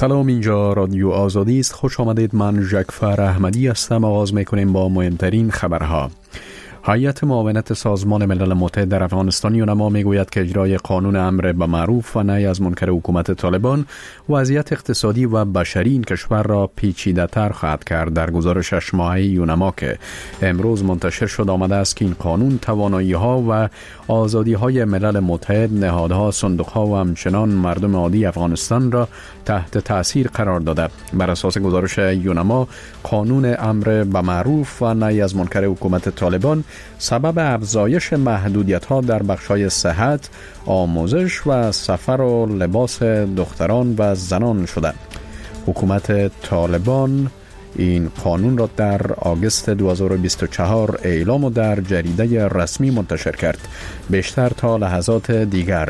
سلام، اینجا رادیو آزادی است. خوش آمدید. من جعفر احمدی هستم. آغاز میکنیم با مهمترین خبرها. هیئت معاونت سازمان ملل متحد در افغانستان یونما میگوید که اجرای قانون امر به معروف و نهی از منکر حکومت طالبان وضعیت اقتصادی و بشری این کشور را پیچیده‌تر خواهد کرد. در گزارش 6 ماهه یونما که امروز منتشر شد آمده است که این قانون توانایی‌ها و آزادی‌های ملل متحد، نهادها، صندوق‌ها و همچنان مردم عادی افغانستان را تحت تأثیر قرار داده. بر اساس گزارش یونما، قانون امر به معروف و نهی از منکر حکومت طالبان سبب افزایش محدودیت‌ها در بخش‌های صحت، آموزش و سفر و لباس دختران و زنان شده. حکومت طالبان این قانون را در آگوست 2024 اعلام و در جریده رسمی منتشر کرد. بیشتر تا لحظات دیگر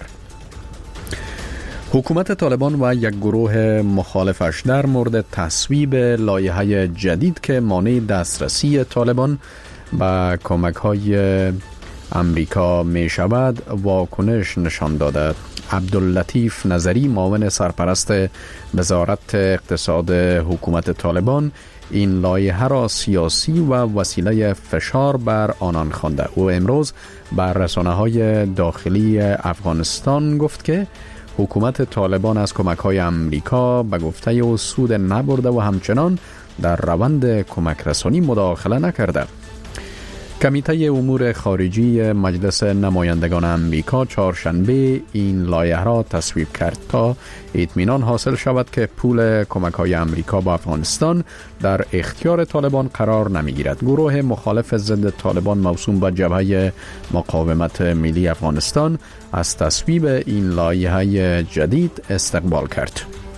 حکومت طالبان و یک گروه مخالفش در مورد تصویب لایحه جدید که مانع دسترسی طالبان با کمک‌های امریکا می شود واکنش نشان داده. عبداللطیف نظری، معاون سرپرست وزارت اقتصاد حکومت طالبان، این لایحه را سیاسی و وسیله فشار بر آنان خوانده. او امروز بر رسانه‌های داخلی افغانستان گفت که حکومت طالبان از کمک‌های امریکا به گفته او سود نبرده و همچنان در روند کمک رسانی مداخله نکرده. کمیته امور خارجی مجلس نمایندگان امریکا چهارشنبه این لایحه را تصویب کرد تا اطمینان حاصل شود که پول کمک‌های امریکا با افغانستان در اختیار طالبان قرار نمی‌گیرد. گروه مخالف ضد طالبان موسوم به جبهه مقاومت ملی افغانستان از تصویب این لایحه جدید استقبال کرد.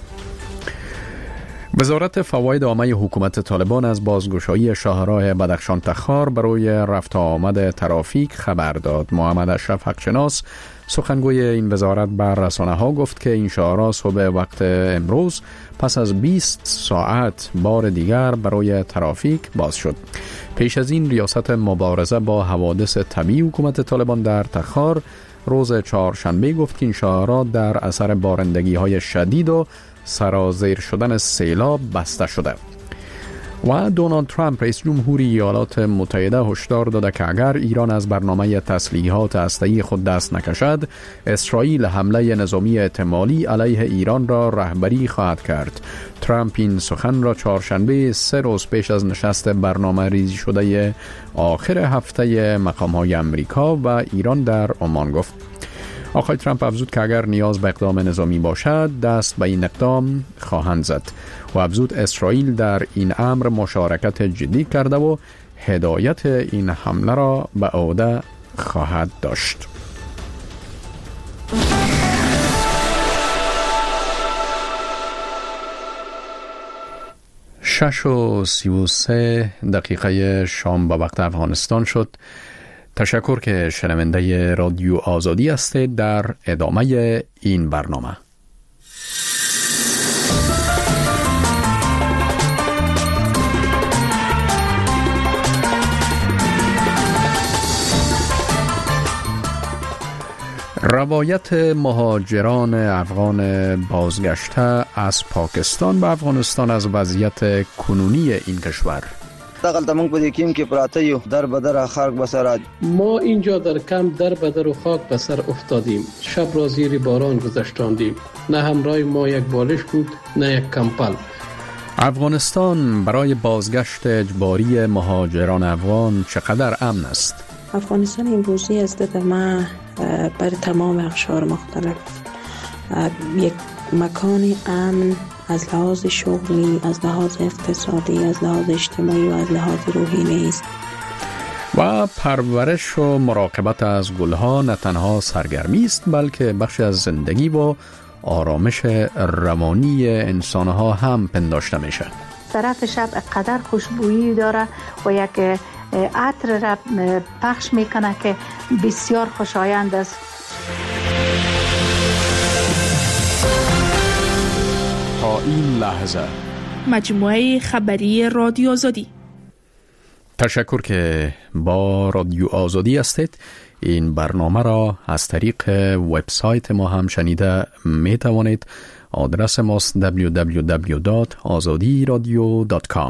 وزارت فواید عامه حکومت طالبان از بازگشایی شاهراه بدخشان تخار برای رفت و آمد ترافیک خبر داد. محمد اشرف حقشناس، سخنگوی این وزارت، بر رسانه‌ها گفت که این شاهراه صبح وقت امروز پس از 20 ساعت بار دیگر برای ترافیک باز شد. پیش از این ریاست مبارزه با حوادث طبیعی حکومت طالبان در تخار روز چهارشنبه گفت که این شاهراه در اثر بارندگی‌های شدید و سرازیر شدن سیلاب بسته شده. و دونالد ترامپ رئیس جمهوری ایالات متحده هشدار داده که اگر ایران از برنامه تسلیحات هسته‌ای خود دست نکشد، اسرائیل حمله نظامی احتمالی علیه ایران را رهبری خواهد کرد. ترامپ این سخن را چهارشنبه 3 روز پیش از نشست برنامه ریزی شده آخر هفته مقام‌های امریکا و ایران در عمان گفت. آقای ترامپ افزود که اگر نیاز به اقدام نظامی باشد دست به این اقدام خواهند زد و افزود اسرائیل در این امر مشارکت جدی کرده و هدایت این حمله را به عهده خواهد داشت. 6:33 دقیقه شام به وقت افغانستان شد. تشکر که شنونده رادیو آزادی هستید. در ادامه این برنامه روایت مهاجران افغان بازگشته از پاکستان به افغانستان از وضعیت کنونی این کشور. دغلته موږ په دې کیم کې پراته یو در بدر خاک بسر. ما اینجا در کمپ در بدر و خاک بسر افتادیم. شب را زیر باران گذشتاندیم. نه همراه ما یک بالش بود نه یک کمپل. افغانستان برای بازگشت اجباری مهاجران افغان چقدر امن است؟ افغانستان امروزی از دید ما بر تمام اقشار مختلف یک مکان امن از لحاظ شغلی، از لحاظ اقتصادی، از لحاظ اجتماعی و از لحاظ روحی نیست. و پرورش و مراقبت از گلها نه تنها سرگرمی است بلکه بخشی از زندگی و آرامش روانی انسانها هم پنداشته میشه. طرف شب قدر خوشبویی داره و یک عطر را پخش میکنه که بسیار خوشایند است. تا این لحظه مجموعه خبری رادیو آزادی. تشکر که با رادیو آزادی هستید. این برنامه را از طریق وبسایت ما هم شنیده می توانید. آدرس ماست www.azadiradio.com.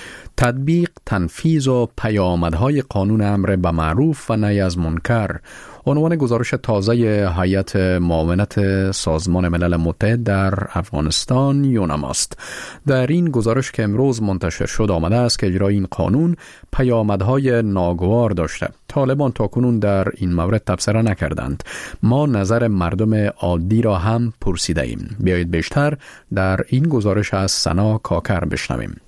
تطبیق، تنفیذ و پیامدهای قانون امر به معروف و نهی از منکر عنوان گزارش تازه هیئت معاونت سازمان ملل متحد در افغانستان یونما است. در این گزارش که امروز منتشر شد آمده است که اجرای این قانون پیامدهای ناگوار داشته. طالبان تاکنون در این مورد تبصره نکردند. ما نظر مردم عادی را هم پرسیده ایم. بیایید بیشتر در این گزارش از سنا کاکر بشنویم.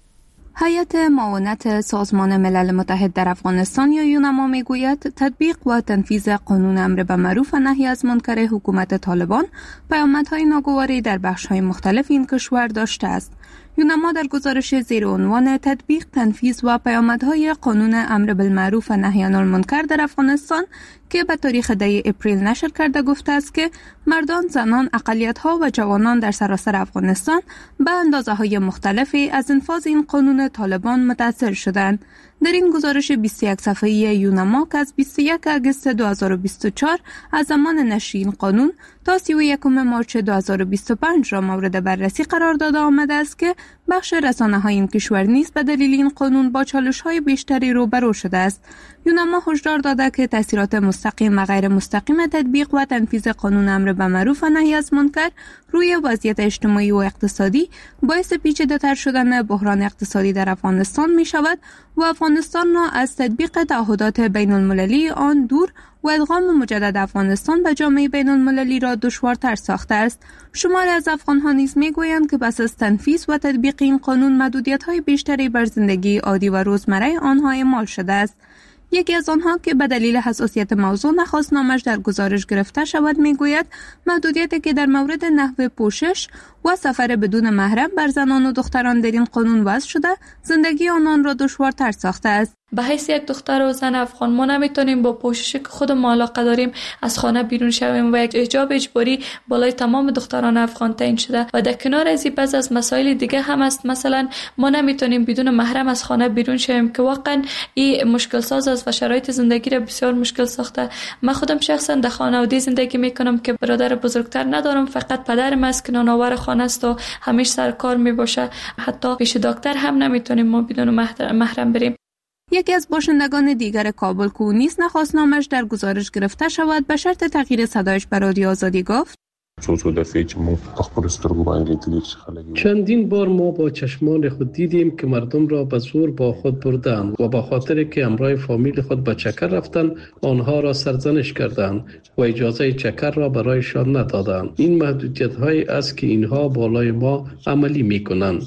هیئت معاونت سازمان ملل متحد در افغانستان یا یونما میگوید تطبیق و تنفیذ قانون امر به معروف و نهی از منکر حکومت طالبان پیامدهای ناگواری در بخش‌های مختلف این کشور داشته است. یونما در گزارش زیر عنوان تطبیق، تنفیذ و پیامدهای قانون امر بالمعروف و نهی عن المنکر در افغانستان که به تاریخ 10 اپریل نشر کرده گفته است که مردان، زنان، اقلیت‌ها و جوانان در سراسر افغانستان به اندازه‌های مختلفی از انفاذ این قانون طالبان متاثر شدند. در این گزارش 21 صفحه‌ای یونما که از 21 اگست 2024 از زمان نشر این قانون تا 31 مارچ 2025 را مورد بررسی قرار داده آمده است که بخش رسانه‌های این کشور نیز به دلیل این قانون با چالش‌های بیشتری روبرو شده است. یونما هشدار داده که تأثیرات مستقیم و غیر مستقیم تطبیق و تنفیذ قانون امر به معروف و نهی از منکر روی وضعیت اجتماعی و اقتصادی باعث پیچیده‌تر شدن بحران اقتصادی در افغانستان می شود و افغانستان را از تطبیق تعهدات بین المللی آن دور و ادغام مجدد افغانستان به جامعه بین المللی را دشوارتر ساخته است. شماری از افغان‌ها نیز می‌گویند که پس از تنفیذ و تطبیق این قانون محدودیت‌های بیشتری بر زندگی عادی و روزمره آنها اعمال شده است. یکی از آنها که به دلیل حساسیت موضوع نخواست نامش در گزارش گرفته شود میگوید محدودیتی که در مورد نحوه پوشش و سفر بدون محرم بر زنان و دختران در این قانون وضع شده زندگی آنان را دشوارتر ساخته است. به حیث یک دختر و زن افغان ما نمیتونیم با پوششی که خودمون علاقه داریم از خانه بیرون شویم و یک حجاب اجباری بالای تمام دختران افغان تعیین شده و در کنار از این بعض از مسائل دیگه هم است. مثلا ما نمیتونیم بدون محرم از خانه بیرون شویم که واقعا این مشکل ساز است و شرایط زندگی را بسیار مشکل ساخته. من خودم شخصا در خانواده زندگی میکنم که برادر بزرگتر ندارم، فقط پدرم است که نانآور خانه است و همیشه سر کار میباشه. حتی پیش دکتر هم نمیتونیم ما بدون محرم بریم. یکی از باشندگان دیگر کابل که نیز نخواست نامش در گزارش گرفته شود به شرط تغییر صدایش به رادیو آزادی گفت: چندین بار ما با چشمان خود دیدیم که مردم را به زور با خود بردند و با خاطر که همراه فامیل خود به چکر رفتند آنها را سرزنش کردند و اجازه چکر را برایشان ندادند. این محدودیت‌هایی است که اینها بالای ما عملی می‌کنند.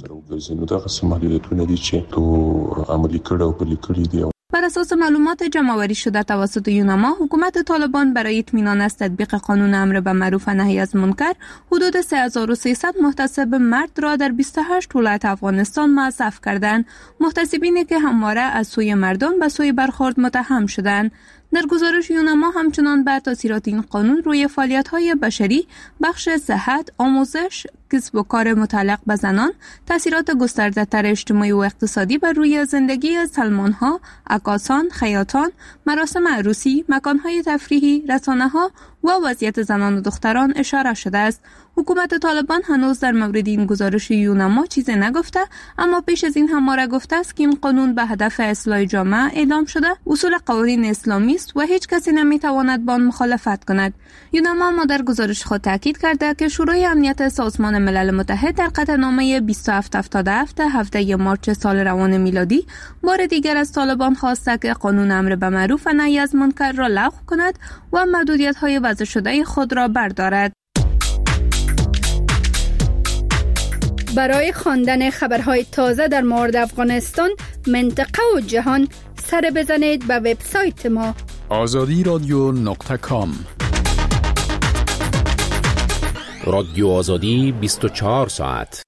بر اساس معلومات جمع‌آوری شده توسط یونما، حکومت طالبان برای اطمینان از تطبیق قانون امر به معروف و نهی از منکر حدود 3300 محتسب مرد را در 28 ولایت افغانستان موظف کردند. محتسبینی که همواره از سوی مردم به سوی برخورد متهم شدند. در گزارش یونما همچنان به تاثیرات این قانون روی فعالیت‌های بشری، بخش صحت، آموزش، کسب و کار متعلق به زنان، تاثیرات گسترده‌تر اجتماعی و اقتصادی بر روی زندگی سلمان‌ها، عکاسان، خیاطان، مراسم عروسی، مکان‌های تفریحی، رسانه‌ها و وضعیت زنان و دختران اشاره شده است. حکومت طالبان هنوز در مورد این گزارش یونما چیزی نگفته، اما پیش از این همواره گفته است که این قانون به هدف اصلاح جامعه اعلام شده، اصول قوانین اسلامی است و هیچ کسی نمیتواند با آن مخالفت کند. یونما در گزارش خود تاکید کرده که شورای امنیت سازمان ملل متحد در قطعنامه 2777 17 مارچ سال روان میلادی بار دیگر از طالبان خواسته که قانون امر به معروف و نهی از منکر را لغو کند و محدودیت‌های وضع شده خود را بردارد. برای خواندن خبرهای تازه در مورد افغانستان، منطقه و جهان سر بزنید به وبسایت ما azadiradio.com. رادیو آزادی 24 ساعت.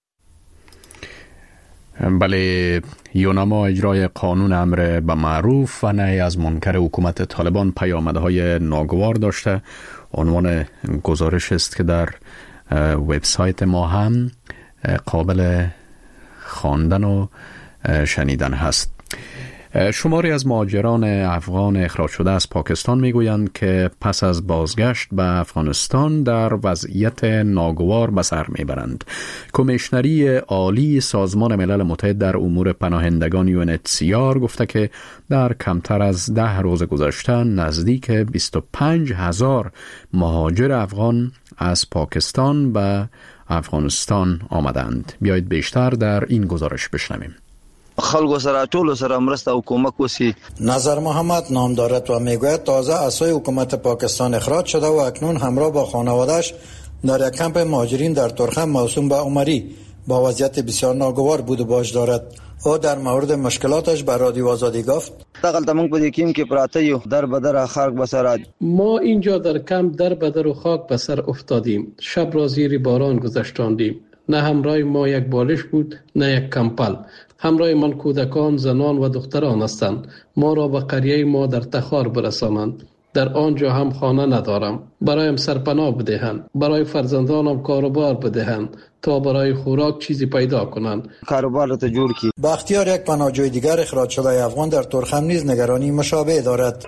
بله، یونما اجرای قانون امر به معروف و نهی از منکر حکومت طالبان پیامدهای ناگوار داشته. عنوان گزارش است که در وبسایت ما هم قابل خواندن و شنیدن هست. شماری از مهاجران افغان اخراج شده از پاکستان میگویند که پس از بازگشت به افغانستان در وضعیت ناگوار به سر میبرند. کمیشنری عالی سازمان ملل متحد در امور پناهندگان UNHCR گفته که در کمتر از 10 روز گذشته نزدیک 25,000 مهاجر افغان از پاکستان به افغانستان آمدند. بیایید بیشتر در این گزارش بشنویم. خلکو سره ټولو سره مرسته او کومک وسی. نظر محمد نام دارد و میگوید تازه از سوی حکومت پاکستان اخراج شده و اکنون همراه با خانواده‌اش در یک کمپ مهاجرین در ترخم موسوم به عمری با وضعیت بسیار ناگوار بود و باش دارد. او در مورد مشکلاتش به رادیو آزادی گفت: دغلته موږ په دې کیم کې پراته یو در بدر خاک بسر. ما اینجا در کمپ در بدر و خاک بسر افتادیم. شب را زیر باران گذشتاندیم. نه همراه ما یک بالش بود نه یک کمپل. همراه من کودکان، زنان و دختران هستند. ما را به قریه ما در تخار برسانند. در آنجا هم خانه ندارم. برایم سرپناه بدهند. برای فرزندانم کاروبار بدهند تا برای خوراک چیزی پیدا کنند. کاروبار را جور کی. بختیار یک پناهجوی دیگر اخراج شده افغان در ترخم نیز نگرانی مشابه دارد.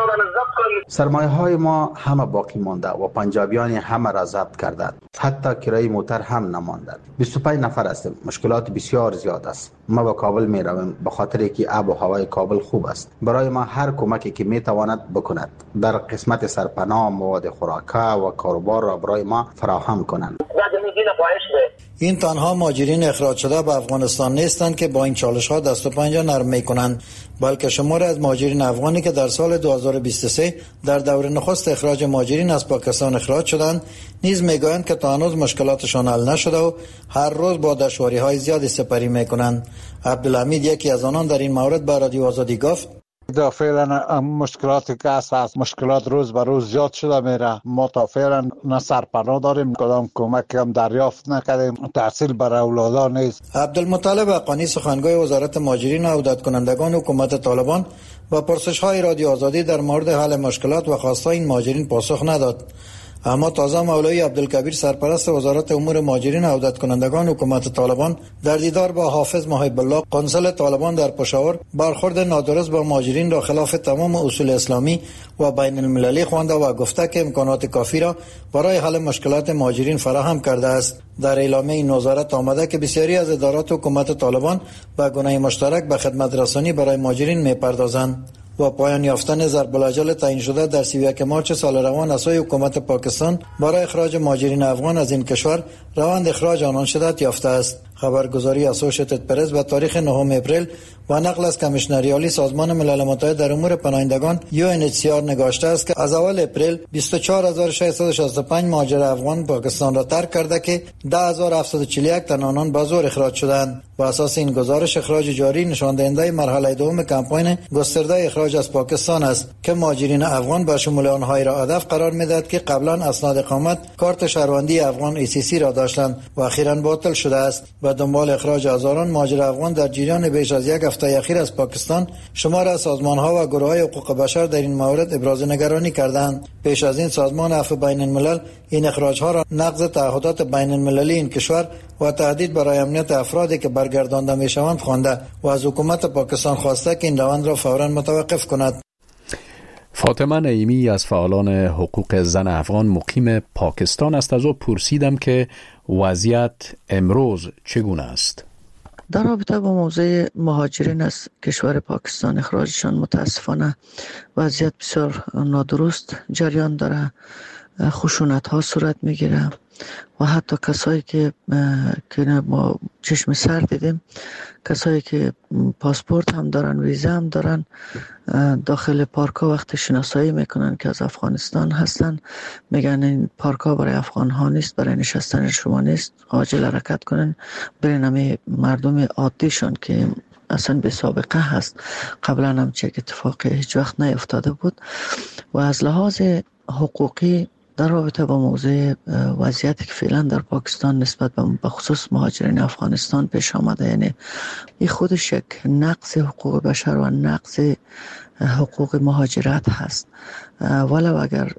سرمایه های ما همه باقی مانده و پنجابیان همه را ضبط کردند. حتی کرایه موتر هم نمانده. 25 نفر هستیم. مشکلات بسیار زیاد است. ما به کابل می رویم به خاطر که آب و هوای کابل خوب است. برای ما هر کمکی که می تواند بکند در قسمت سرپناه، مواد خوراکه و کاروبار را برای ما فراهم کنند. این تنها مهاجرین اخراج شده به افغانستان نیستند که با این چالش ها دست و پنجه نرم می کنند، بلکه شماری از مهاجرین افغانی که در سال 2023 در دور نخست اخراج مهاجرین از پاکستان اخراج شدند نیز میگویند که تا هنوز مشکلاتشان حل نشده و هر روز با دشواری های زیادی سپری میکنند. عبدالحمید یکی از آنان در این مورد به رادیو آزادی گفت: دا فعلا مشکلاتی که هست مشکلات روز به روز زیاد شده میره. ما تا فعلا نه سرپناه داریم، کدام کمک هم دریافت نکردیم، تحصیل برای اولادان نیست. عبدالمطلب حقانی سخنگوی وزارت مهاجرین و عودت کنندگان حکومت طالبان با پرسش های رادیو آزادی در مورد حل مشکلات و خواستای این مهاجرین پاسخ نداد. اما تازه مولوی عبدالکبیر سرپرست وزارت امور مهاجرین و عودت کنندگان حکومت طالبان در دیدار با حافظ محب الله قنصل طالبان در پشاور برخورد نادرست با مهاجرین را خلاف تمام اصول اسلامی و بین المللی خوانده و گفته که امکانات کافی را برای حل مشکلات مهاجرین فراهم کرده است. در اعلامیه این وزارت آمده که بسیاری از ادارات حکومت طالبان به گونه مشترک به خدمت رسانی برای مهاجرین می‌پردازند. و پایان یافتن ضرب الاجل تعیین شده در 31 مارس سال روان از سوی حکومت پاکستان برای اخراج مهاجرین افغان از این کشور روند اخراج آنان شدت یافته است. خبرگزاری اسوشیتد پرس به تاریخ 9 اپریل و نقل از کمیشنری عالی سازمان ملل متحد در امور پناهندگان UNHCR نگاشته است که از اول اپریل 24665 مهاجر افغان پاکستان را ترک کرده که 10741 تن آنان به زور اخراج شدند. و اساس این گزارش اخراج جاری نشان دهنده مرحله دوم کمپاین گسترده اخراج از پاکستان است که مهاجرین افغان به شمول آنهایی را هدف قرار می‌دهد که قبلا اسناد اقامت کارت شهروندی افغان ECC را داشتند و اخیراً باطل شده است. و دنبال اخراج هزاران مهاجر افغان در جریان بیش از یک هفته اخیر از پاکستان شمار از سازمان‌ها و گروه‌های حقوق بشر در این مورد ابراز نگرانی کردند. پیش از این سازمان عفو بین الملل این اخراج‌ها را نقض تعهدات بین المللی این کشور و تهدید برای امنیت افرادی که برگردانده میشوند خوانده و از حکومت پاکستان خواسته که این روند را فوراً متوقف کند. فاطمه نعیمی از فعالان حقوق زن افغان مقیم پاکستان است. از او پرسیدم که وضعیت امروز چگونه است. در رابطه با موضوع مهاجرین از کشور پاکستان اخراجشان متاسفانه وضعیت بسیار نادرست جریان داره. خشونت ها صورت میگیره و حتی کسایی که ما چشم سر دیدیم، کسایی که پاسپورت هم دارن، ویزا هم دارن، داخل پارکا وقت شناسایی میکنن که از افغانستان هستن، میگن این پارکا برای افغان ها نیست، برای نشستن شما نیست، عاجل حرکت کنن. برای همه مردم عادیشان که اصلا به سابقه هست، قبلا هم چه اتفاقی هیچ وقت نیفتاده بود. و از لحاظ حقوقی در رابطه با موضوع وضعیتی که فعلا در پاکستان نسبت به خصوص مهاجرین افغانستان پیش آمده، یعنی این خودش یک نقض حقوق بشر و نقض حقوق مهاجرت هست. ولو اگر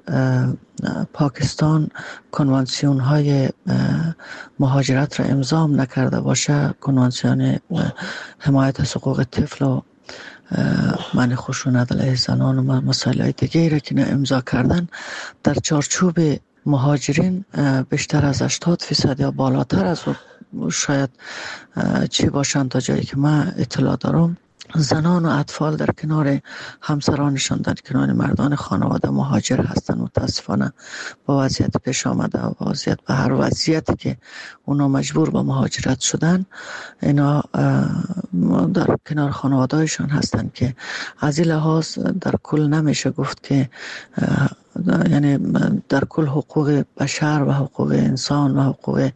پاکستان کنوانسیون های مهاجرت را امضا نکرده باشه، کنوانسیون حمایت از حقوق طفل و من خشونت علیه زنان و مسائل دیگه را که امضا کردن در چارچوب مهاجرین بیشتر از 80% یا بالاتر از شاید چی باشند تا جایی که من اطلاع دارم زنان و اطفال در کنار همسرانشان در کنار مردان خانواده مهاجر هستند. متاسفانه با وضعیت پیش آمده و وضعیت به هر وضعیتی که اونا مجبور به مهاجرت شدن اینا در کنار خانواده‌شان هستند که از این لحاظ در کل نمیشه گفت که یعنی در کل حقوق بشر و حقوق انسان و حقوق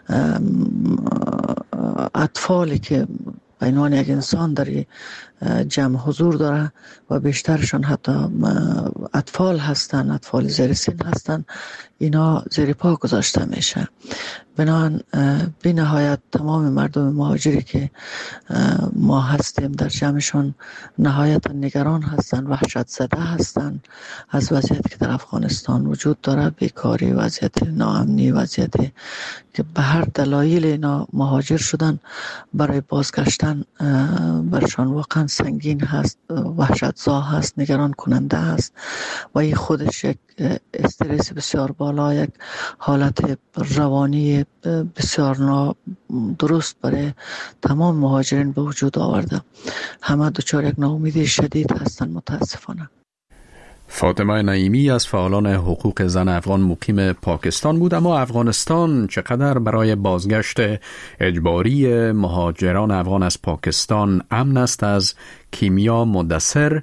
اطفالی که به عنوان یک انسان در جمع حضور داره و بیشترشان حتی اطفال هستن، اطفال زیر سن هستن، اینا زیر پا گذاشته میشه. بنابراین بی نهایت تمام مردم مهاجری که ما هستیم در جمعشون نهایت نگران هستن، وحشت زده هستن از وضعیتی که در افغانستان وجود داره، بیکاری، وضعیت ناامنی، وضعیتی که به هر دلایل اینا مهاجر شدن. برای بازگشتن برشان واقعا سنگین هست، وحشتزا هست، نگران کننده هست و این خودش یک استرس بسیار بالا، یک حالت روانی بسیار درست برای تمام مهاجرین به وجود آورده. همه دچار یک ناامیدی شدید هستند متاسفانه. فاطمه نعیمی از فعالان حقوق زن افغان مقیم پاکستان بود. اما افغانستان چقدر برای بازگشت اجباری مهاجران افغان از پاکستان امن است؟ از کیمیا مدثر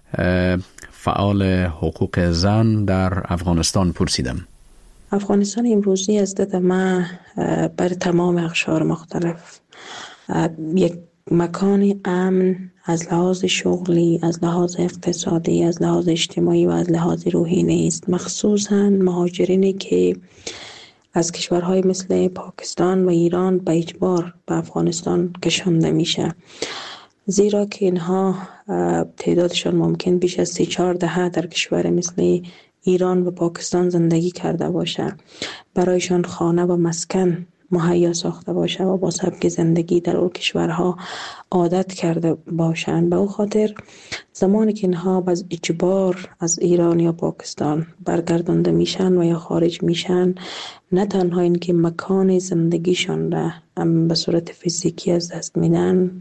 فعال حقوق زن در افغانستان پرسیدم. افغانستان امروزی از دید من بر تمام اقشار مختلف یک مکان امن از لحاظ شغلی، از لحاظ اقتصادی، از لحاظ اجتماعی و از لحاظ روحی نیست. مخصوصاً مهاجرینی که از کشورهای مثل پاکستان و ایران به اجبار به افغانستان کشانده میشه، زیرا که اینها تعدادشان ممکن بیش از 3-4 دهه در کشور مثل ایران و پاکستان زندگی کرده باشه، برایشان خانه و مسکن مهیا ساخته باشه و با سبک زندگی در اون کشورها عادت کرده باشند. به او خاطر زمانی که اینها باز اجبار از ایران یا پاکستان برگردانده میشن و یا خارج میشن، نه تنها این که مکان زندگیشان را به صورت فیزیکی از دست میدن،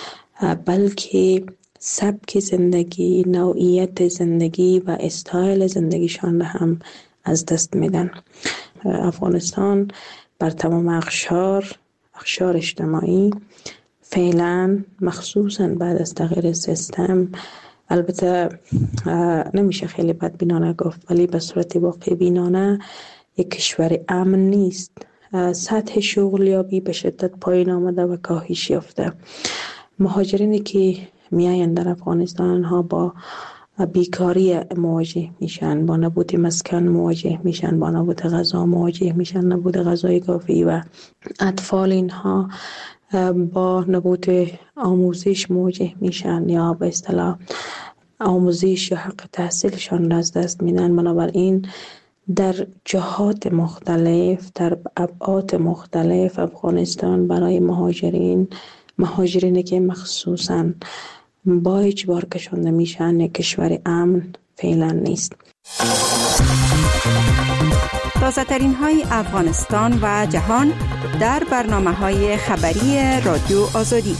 بلکه سبک زندگی، نوعیت زندگی و استایل زندگیشان را هم از دست میدن. افغانستان بر تمام اقشار اجتماعی فعلا، مخصوصا بعد از تغییر سیستم، البته نمیشه خیلی بدبینانه گفت ولی به صورت واقع بینانه یک کشور امن نیست. سطح شغلیابی به شدت پایین آمده و کاهش یافته. مهاجرینی که میاین در افغانستان ها با بیکاری مواجه میشن، با نبود مسکن مواجه میشن، با نبود غذا مواجه میشن، نبود غذای کافی، و اطفال اینها با نبود آموزش مواجه میشن یا به اصطلاح آموزش یا حق تحصیلشان از دست میدن. بنابراین در جهات مختلف، در ابعاد مختلف، افغانستان برای مهاجرینی که مخصوصاً با اجبار کشانده میشن یک کشور امن فعلا نیست. تازه ترین های افغانستان و جهان در برنامه های خبری رادیو آزادی.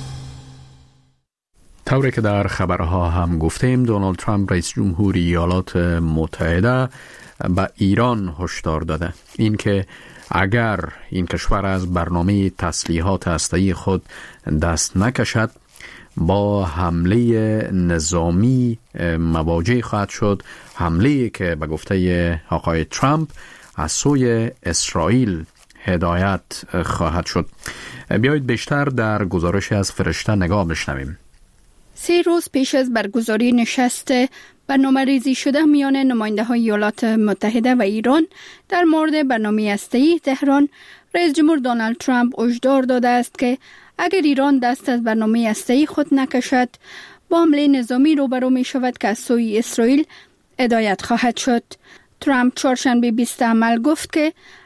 طوری که در خبرها هم گفتیم، دونالد ترامپ رئیس جمهوری ایالات متحده به ایران هشدار داده اینکه اگر این کشور از برنامه تسلیحات هسته‌ای خود دست نکشد با حمله نظامی مواجه خواهد شد، حمله که به گفته آقای ترامپ از سوی اسرائیل هدایت خواهد شد. بیایید بیشتر در گزارش از فرشته نگاه بشنویم. 3 روز پیش از برگزاری نشست برنامه‌ریزی شده میان نماینده‌های ایالات متحده و ایران در مورد برنامه هسته‌ای تهران، رئیس جمهور دونالد ترامپ هشدار داده است که اگر ایران دست از برنامه هسته‌ای خود نکشد، با حمله نظامی روبرو می شود که از سوی اسرائیل هدایت خواهد شد. ترامپ چهارشنبه 20 عمل گفت که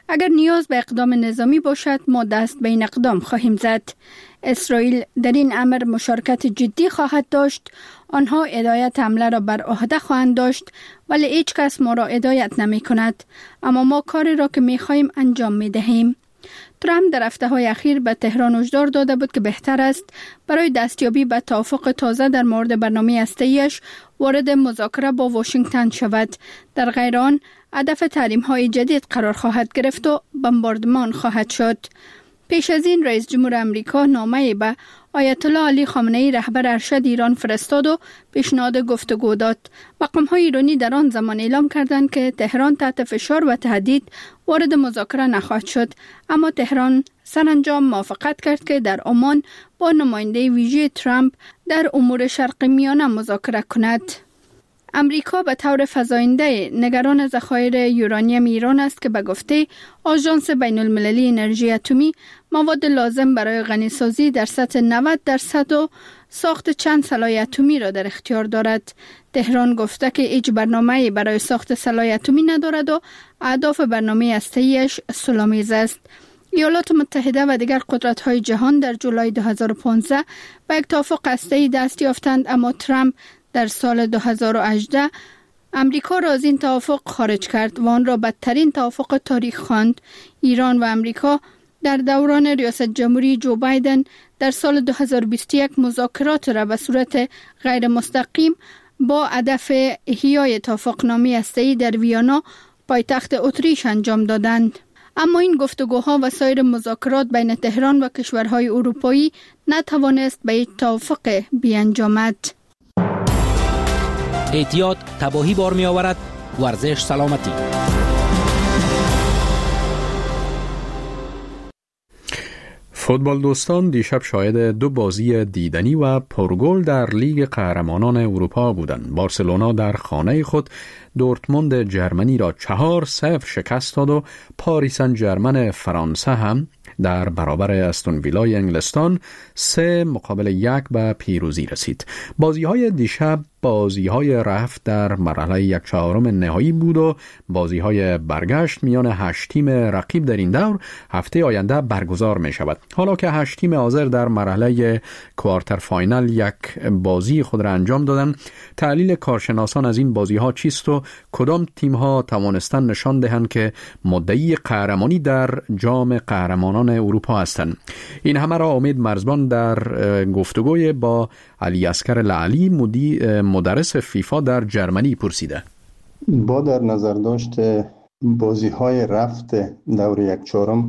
اگر نیاز به اقدام نظامی باشد ما دست به این اقدام خواهیم زد. اسرائیل در این امر مشارکت جدی خواهد داشت. آنها هدایت حمله را بر عهده خواهند داشت ولی هیچ کس ما را هدایت نمی کند. اما ما کاری را که می خواهیم انجام می دهیم. ترامپ در هفته‌های اخیر به تهران هشدار داده بود که بهتر است برای دستیابی به توافق تازه در مورد برنامه هسته‌ایش وارد مذاکره با واشنگتن شود. در غیر آن هدف تحریم‌های جدید قرار خواهد گرفت و بمباردمان خواهد شد. پیش از این رئیس جمهور امریکا نامه‌ای به آیت الله علی خامنه‌ای رهبر ارشد ایران فرستاد و پیشنهاد گفتگو داد. مقام‌های ایرانی در آن زمان اعلام کردند که تهران تحت فشار و تهدید وارد مذاکره نخواهد شد، اما تهران سرانجام موافقت کرد که در عمان با نماینده ویژه ترامپ در امور شرق میانه مذاکره کند. امریکا به طور فزاینده نگران ذخایر یورانیم ایران است که به گفته آژانس بین المللی انرژی اتمی مواد لازم برای غنیسازی در سطح 90% و ساخت چند سلاح اتمی را در اختیار دارد. تهران گفته که هیچ برنامه‌ای برای ساخت سلاح اتمی ندارد و اهداف برنامه هسته‌ایش صلح‌آمیز است. ایالات متحده و دیگر قدرت‌های جهان در جولای 2015 به یک توافق هسته‌ای دست یافتند، اما ترامپ در سال 2018 امریکا را از این توافق خارج کرد و آن را بدترین توافق تاریخ خواند. ایران و امریکا در دوران ریاست جمهوری جو بایدن در سال 2021 مذاکرات را به صورت غیر مستقیم با هدف احیای توافقنامه هسته‌ای در ویانا پایتخت اتریش انجام دادند. اما این گفتگوها و سایر مذاکرات بین تهران و کشورهای اروپایی نتوانست به یک توافق بیانجامد. احتیاط تباهی بار می آورد. ورزش سلامتی. فوتبال دوستان دیشب شاهد دو بازی دیدنی و پرگل در لیگ قهرمانان اروپا بودند. بارسلونا در خانه خود دورتموند جرمنی را 4-0 شکست داد و پاریس سن ژرمن فرانسه هم در برابر استون ویلای انگلستان 3-1 به پیروزی رسید. بازی‌های دیشب بازی‌های رفت در مرحله 1/4 نهایی بود و بازی‌های برگشت میان 8 تیم رقیب در این دور هفته آینده برگزار می‌شود. حالا که 8 تیم حاضر در مرحله کوارتر فاینال یک بازی خود را انجام دادند، تحلیل کارشناسان از این بازی‌ها چیست و کدام تیم‌ها توانستند نشان دهند که مدعی قهرمانی در جام قهرمانان اروپا هستند؟ این همه را امید مرزبان در گفتگوی با علی اصغر لعلی مدرس فیفا در جرمنی پرسیده. با در نظر داشت بازی‌های رفت دور 1/4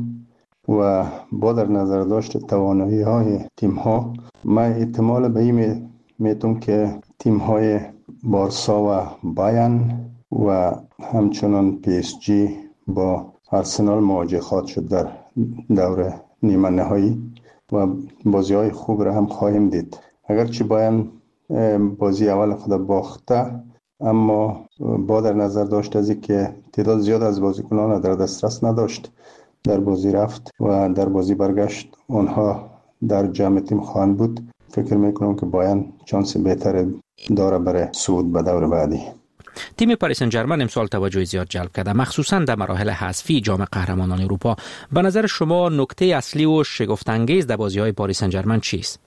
و با در نظر داشت توانایی‌های تیم‌ها، من احتمال به این میتونم که تیم‌های بارسا و بایرن و همچنان پی اس جی با آرسنال مواجه خواهد شد در دور نیمه نهایی و بازی‌های خوب را هم خواهیم دید. اگرچه بایرن بازی اول خود باخته، اما با در نظر داشت از که تعداد زیاد از بازیکنان را در دسترس نداشت در بازی رفت و در بازی برگشت آنها در جمع تیم خواهند بود، فکر میکنم که بایرن چانس بهتر داره برای صعود به دور بعدی. تیم پاریس سن ژرمن امسال توجه زیاد جلب کرده، مخصوصا در مراحل حذفی جام قهرمانان اروپا. به نظر شما نکته اصلی و شگفت‌انگیز در بازی‌های پاریس سن ژرمن چیست؟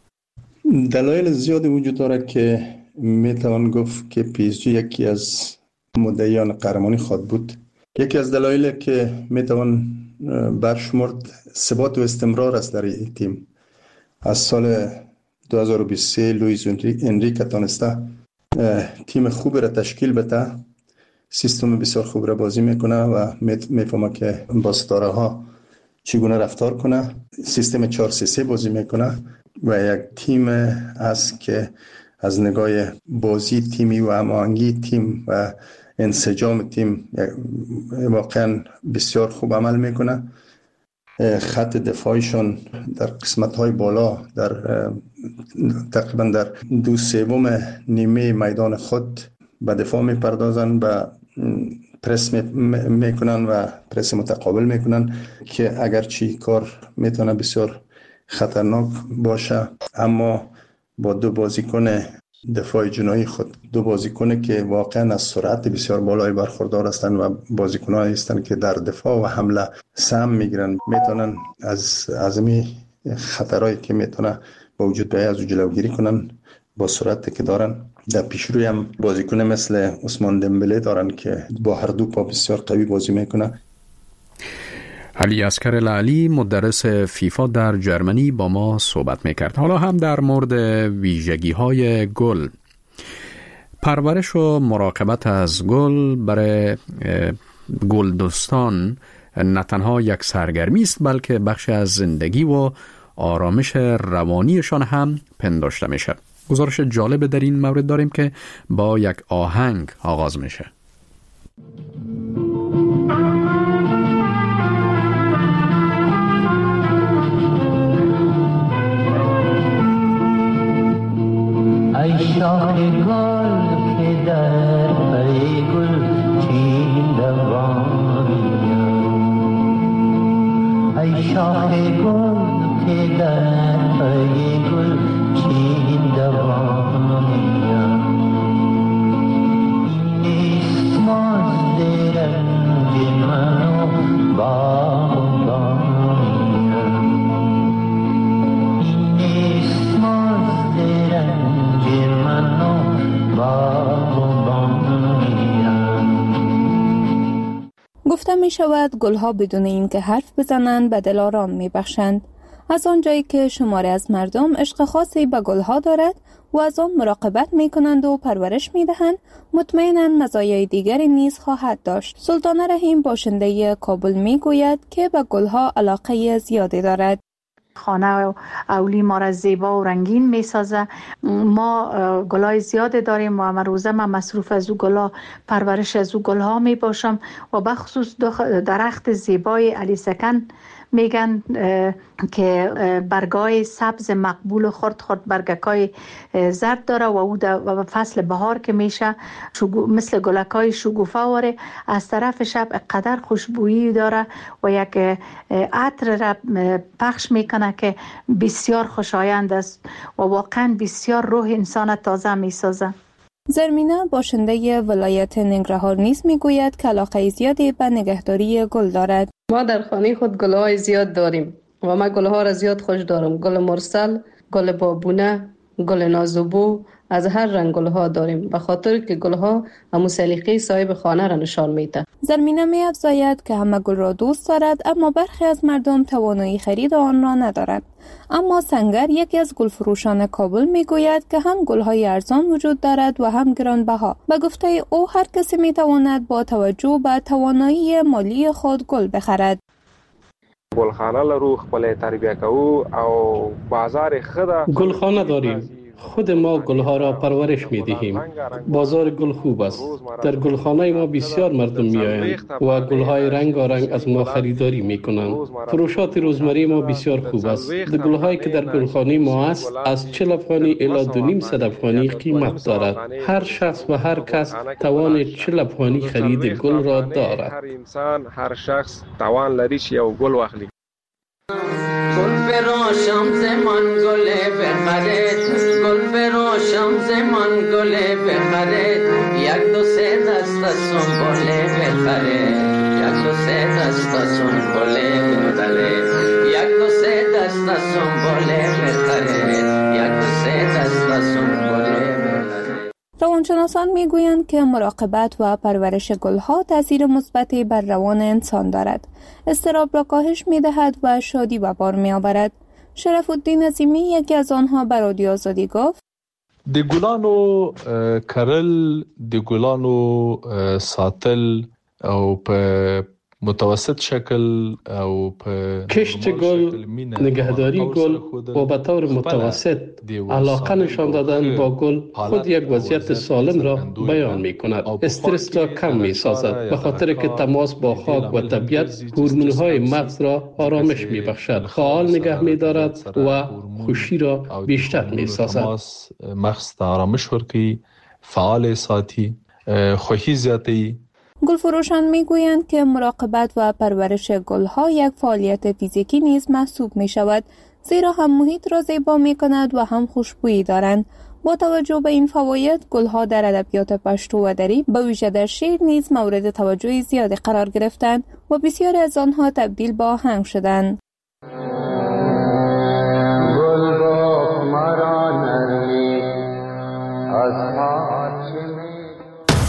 دلایل زیادی وجود دارد که میتوان گفت که پی اس جی یکی از مدعیان قهرمانی خواهد بود. یکی از دلایل که میتوان برشمرد ثبات و استمرار است در این تیم. از سال 2023 لوئیس انریکه تانسته تیم خوب را تشکیل بده، سیستم بسیار خوب را بازی میکنه و میفهمه که با ستاره ها چگونه رفتار کنه. سیستم 4-3-3 بازی میکنه و یک تیم است که از نگاه بازی تیمی و هماهنگی تیم و انسجام تیم واقعا بسیار خوب عمل میکنه. خط دفاعیشون در قسمت‌های بالا در تقریبا در 2/3 نیمه میدان خود به دفاع میپردازن و پرس میکنن و پرس متقابل میکنن که اگرچه کار میتونه بسیار خطرناک باشه، اما با دو بازیکن دفاع جنایی خود. دو بازیکن که واقعا از سرعت بسیار بالای برخوردار هستند و بازیکنانی هستند که در دفاع و حمله سهم میگیرن، میتونن از این خطرهایی که میتونه با وجود بیاید از جلوگیری کنن با سرعتی که دارن. در پیشروی هم بازیکن مثل عثمان دمبله دارن که با هر دو پا بسیار قوی بازی میکنه. علی اصغر لعلی مدرس فیفا در جرمنی با ما صحبت میکرد. حالا هم در مورد ویژگی‌های گل. پرورش و مراقبت از گل برای گلدوستان نه تنها یک سرگرمی است بلکه بخشی از زندگی و آرامش روانیشان هم پنداشته میشه. گزارش جالب در این مورد داریم که با یک آهنگ آغاز میشه. ای شاخ گل که در پی گل چین دوانیم، ای شاخ گل که در پی گل چین دوانیم، نیست ماز رنج منو باغبانیم، نیست ماز رنج منو باغبانیم. گفته می شود گلها بدون اینکه حرف بزنند به دل آرام می بخشند. از آنجایی که شماری از مردم عشق خاصی به گلها دارد و از آن مراقبت می کنند و پرورش می دهند، مطمئناً مزایای دیگری نیز خواهد داشت. سلطانه رحیم باشنده کابل می گوید که به گلها علاقه زیادی دارد. خانه و اولی ما را زیبا و رنگین می سازه. ما گلای زیاد داریم و همه روزه من مصروف از او گلا، پرورش از او گلها می باشم و بخصوص درخت زیبای علی سکن میگن که برگای سبز مقبول خرد برگکای زرد داره و او در فصل بهار که میشه مثل گلکای شگوفه واره، از طرف شب قدر خوشبویی داره و یک عطر را پخش میکنه که بسیار خوشایند است و واقعا بسیار روح انسان تازه میسازه. زرمینه باشنده ولایت ننگرهار نیز میگوید که علاقه زیادی به نگهداری گل دارد. ما در خانه خود گلهای زیاد داریم و من گلها را زیاد خوش دارم. گل مرسل، گل بابونه، گل نازوبو، از هر رنگ گلها داریم به خاطر که گلها همون سلیقه صاحب خانه را نشان میده. زرمینه می افزاید که همه گل را دوست دارد اما برخی از مردم توانایی خرید آن را ندارند. اما سنگر یکی از گلفروشان کابل میگوید که هم گلهای ارزان وجود دارد و هم گرانبها. به گفته او هر کسی میتواند با توجه به توانایی مالی خود گل بخرد. گلخانه لرو خپل تربیه کوو او بازار خدا گلخانه داریم. خود ما گلها را پرورش می دهیم. بازار گل خوب است. در گلخانه ما بسیار مردم می آیند و گلهای رنگارنگ از ما خریداری می کنند. فروشات روزمره ما بسیار خوب است. گلهایی که در گلخانه ما است از 40 افغانی الی 2.5 افغانی قیمت دارد. هر شخص و هر کس توان 40 افغانی خرید گل را دارد. هر انسان هر شخص توان لري چې یو گل واخلي. گل بروشم زمان گل بخرد، گل بروشم زمان گل بخرد، یک دو سه دست سنبل بخرد، یک دو سه دست سنبل بخرد، یک دو سه دست سنبل بخرد، یک دو سه دست سنبل بخرد. روانشناسان میگویند که مراقبت و پرورش گلها تاثیر مثبتی بر روان انسان دارد. اضطراب را کاهش می‌دهد و شادی به بار می‌آورد. شرف الدین عظیمی یکی از آنها به رادیو آزادی گفت: د ګلانو کرل، د ګلانو ساتل او په متوسط شکل او په کشت گل، نگهداری گل و به طور متوسط علاقه نشان دادن با گل خود یک وضعیت سالم را بیان می کند. استرس را کم می سازد به خاطر که تماس با خاک و طبیعت هورمون‌های مغز را آرامش می بخشد، فعال نگه می دارد و خوشی را بیشتر می سازد. مغز آرامش ورکی، فعال ساتی، خوشی زیاتی. گلفروشان میگویند که مراقبت و پرورش گلها یک فعالیت فیزیکی نیز محسوب می شود، زیرا هم محیط را زیبا می کند و هم خوشبویی دارند. با توجه به این فواید، گلها در ادبیات پشتو و دری به ویژه در شعر نیز مورد توجه زیادی قرار گرفتند و بسیاری از آنها تبدیل به آهنگ شدند.